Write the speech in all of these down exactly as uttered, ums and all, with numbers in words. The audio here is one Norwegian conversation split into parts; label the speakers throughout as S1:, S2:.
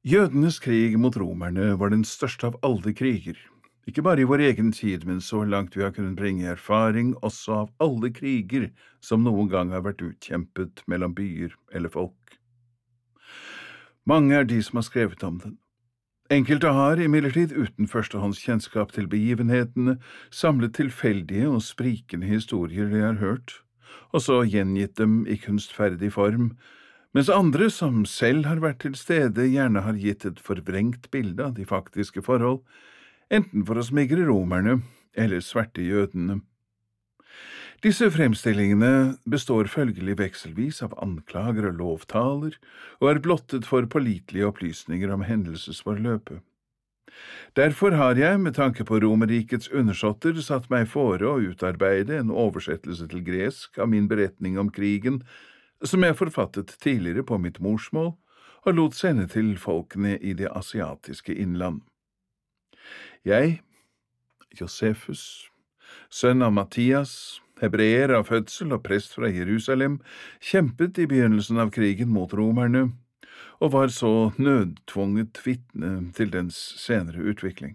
S1: Jødenes krig mot romerne var den største av alle kriger, ikke bare i vår egen tid, men så langt vi har kunnet bringe erfaring også av alle kriger som noen gang har vært utkjempet mellom byer eller folk. Mange er de som har skrevet om den. Enkelte har imidlertid uten førstehånds kjennskap til begivenhetene samlet tilfeldige og sprikende historier de har hørt, og så gjengitt dem i kunstferdig form, mens andre som selv har vært til stede gjerne har gitt et forvrengt bilde av de faktiske forhold, enten for å smigre romerne eller sverte jødene. Disse fremstillingene består følgelig vekselvis av anklager og lovtaler, og er blottet for pålitelige opplysninger om hendelsesforløpet. Derfor har jeg, med tanke på Romerrikets undersåtter, satt meg fore å utarbeide en oversettelse til gresk av min beretning om krigen, som jeg forfattet tidligere på mitt morsmål og lot sende til folkene i det asiatiske innland. Jeg, Josefus, sønn av Mattias, hebreer av fødsel og prest fra Jerusalem, kjempet i begynnelsen av krigen mot romerne, og var så nødtvunget vitne til dens senere utvikling.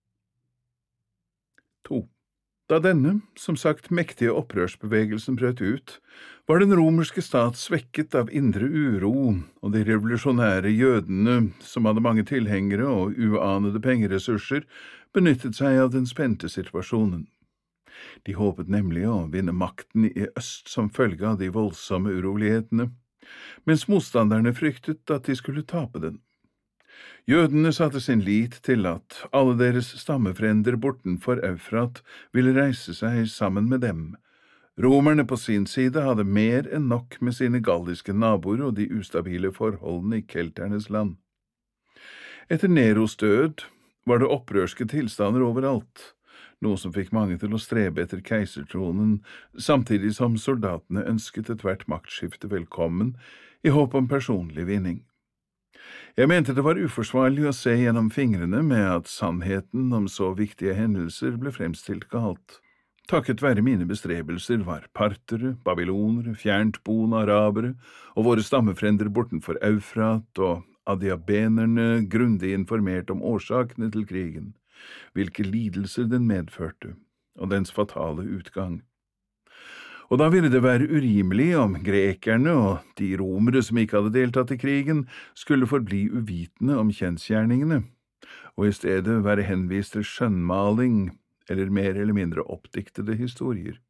S1: to. Da denne, som sagt, mektige opprørsbevegelsen brøt ut, var den romerske stat svekket av indre uro, og de revolusjonære jødene, som hadde mange tilhengere og uanede pengeressurser, benyttet seg av den spente situasjonen. De håpet nemlig å vinne makten i øst som følge av de voldsomme urolighetene, mens motstanderne fryktet at de skulle tape den. Jødene satte sin lit til at alle deres stammefrender bortenfor Eufrat ville reise seg sammen med dem. Romerne på sin side hadde mer enn nok med sine galliske naboer og de ustabile forholdene i kelternes land. Etter Neros død var det opprørske tilstander overalt, noe som fikk mange til å strebe etter keisertronen, samtidig som soldatene ønsket ethvert maktskifte velkommen i håp om personlig vinning. Jeg mente det var uforsvarlig å se gjennom fingrene med at sannheten om så viktige hendelser ble fremstilt galt. Takket være mine bestrebelser var partere, babylonere, fjerntboende arabere og våre stammefrender bortenfor Eufrat og adiabenerne grundig informert om årsakene til krigen, hvilke lidelser den medførte, og dens fatale utgang. Og da ville det være urimelig om grekerne og de romere som ikke hadde deltatt i krigen, skulle forbli uvitende om kjensgjerningene, og i stedet være henvist til skjønnmaling eller mer eller mindre oppdiktede historier.